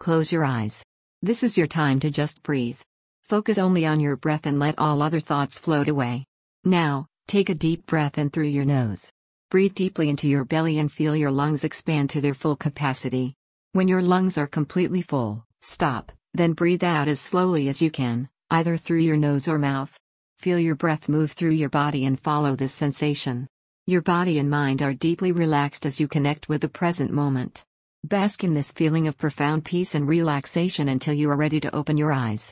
close your eyes. This is your time to just breathe. Focus only on your breath and let all other thoughts float away. Now, take a deep breath in through your nose. Breathe deeply into your belly and feel your lungs expand to their full capacity. When your lungs are completely full, stop, then breathe out as slowly as you can, either through your nose or mouth. Feel your breath move through your body and follow this sensation. Your body and mind are deeply relaxed as you connect with the present moment. Bask in this feeling of profound peace and relaxation until you are ready to open your eyes.